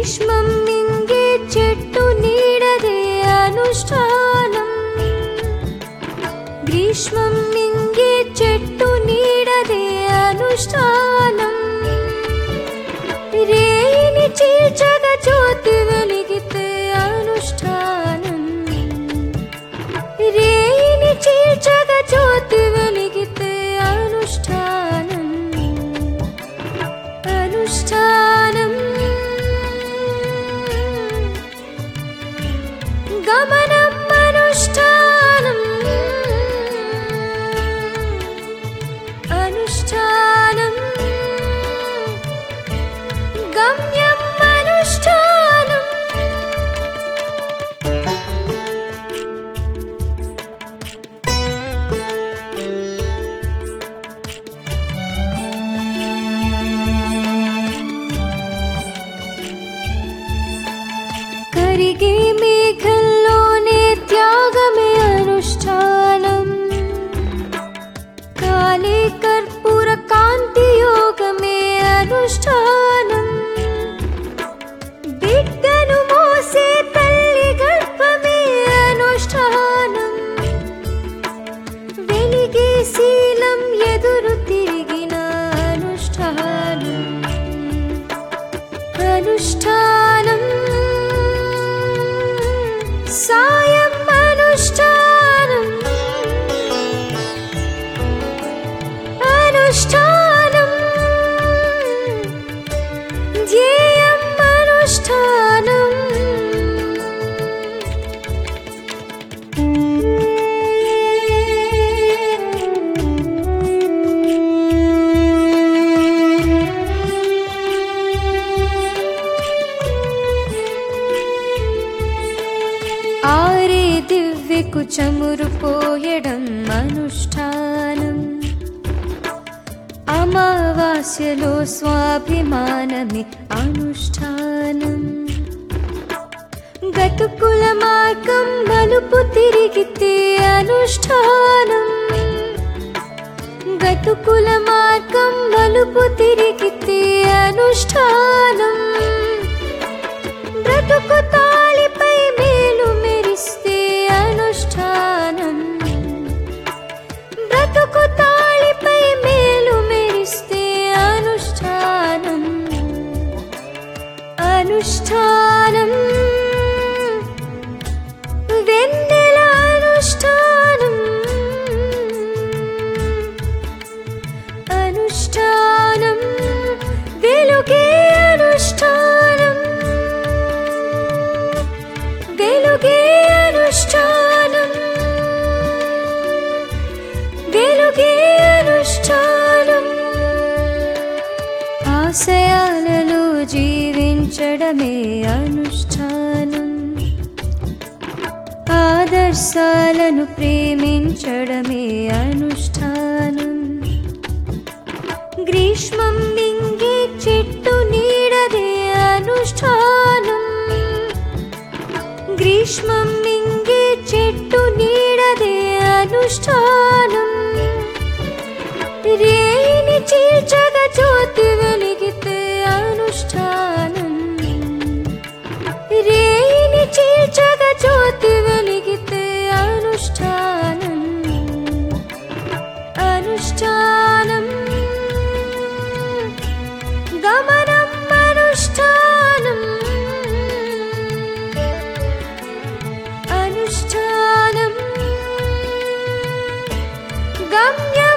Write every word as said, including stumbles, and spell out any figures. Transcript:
గ్రీష్మం మింగే చెట్టు నీడదే అనుష్ఠానం గ్రీష్మం మింగే చెట్టు నీడదే అనుష్ఠానం రేయిని చీల్చగా జ్యోతి వెలిగితే అనుష్ఠానం రేయిని చీల్చగా జ్యోతి వెలిగితే అనుష్ఠానం అనుష్ఠానం గమనం అనుష్ఠానం అనుష్ఠానం గమ్యం అనుష్ఠానం కరిగే మేఘంలోనే త్యాగమే అనుష్ఠానం కాలే కర్పూర కాంతి యోగమే అనుష్ఠానం బిడ్డను మోసే తల్లి గర్భమే అనుష్ఠానం వెలిగే శీలం ఎదురు తిరిగిన అనుష్ఠానం అనుష్ఠానం సాయం అనుష్ఠానం అనుష్ఠానం ధ్యేయం అనుష్ఠానం ఆరే దివ్యకు చమురు పోయడం అనుష్ఠానం అమావాస్యలో స్వాభిమానమే అనుష్ఠానం గతుకుల మార్గం మలుపు తిరిగితే అనుష్ఠానం గతుకుల మార్గం మలుపు తిరిగితే అనుష్ఠానం బ్రతుకు తాళిపై మేలు మెరిస్తే అనుష్ఠానం బ్రతుకు తాళిపై మేలు మెరిస్తే అనుష్ఠానం అనుష్ఠానం వెన్నెల అనుష్ఠానం అనుష్ఠానం వెలుగే అనుష్ఠానం వెలుగే అనుష్ఠానం వెలుగే అనుష్ఠానం ఆశయాలలో జీవించడమే అనుష్ఠానం ఆదర్శాలను ప్రేమించడమే అనుష్ఠానం గ్రీష్మం మింగే చెట్టు నీడదే అనుష్ఠానం గ్రీష్మం మింగే చెట్టు నీడదే అనుష్ఠానం రేయిని చీల్చగా జ్యోతి వెలిగితే అనుష్ఠానం రేయిని చీల్చగా జ్యోతి వెలిగితే అనుష్ఠానం అనుష్ఠానం గమనం అనుష్ఠానం అనుష్ఠానం గమ్యం